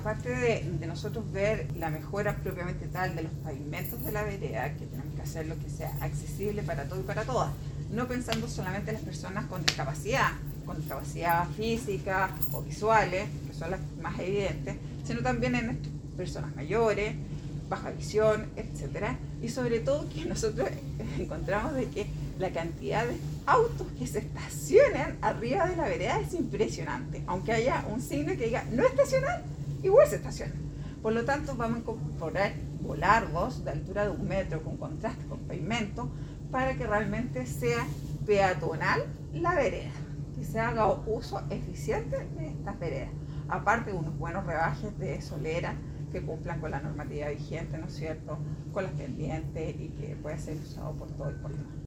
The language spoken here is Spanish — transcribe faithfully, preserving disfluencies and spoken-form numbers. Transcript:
aparte de, de nosotros ver la mejora propiamente tal de los pavimentos de la vereda, que tenemos que hacer lo que sea accesible para todo y para todas, no pensando solamente en las personas con discapacidad, con discapacidad física o visuales, que son las más evidentes, sino también en estas personas mayores, baja visión, etcétera. Y sobre todo que nosotros encontramos de que la cantidad de autos que se estacionan arriba de la vereda es impresionante. Aunque haya un signo que diga no estacionar, igual se estacionan. Por lo tanto, vamos a incorporar volardos de altura de un metro con contraste con pavimento para que realmente sea peatonal la vereda, que se haga uso eficiente de estas veredas. Aparte de unos buenos rebajes de solera que cumplan con la normatividad vigente, ¿no es cierto?, con las pendientes y que pueda ser usado por todo y por todo.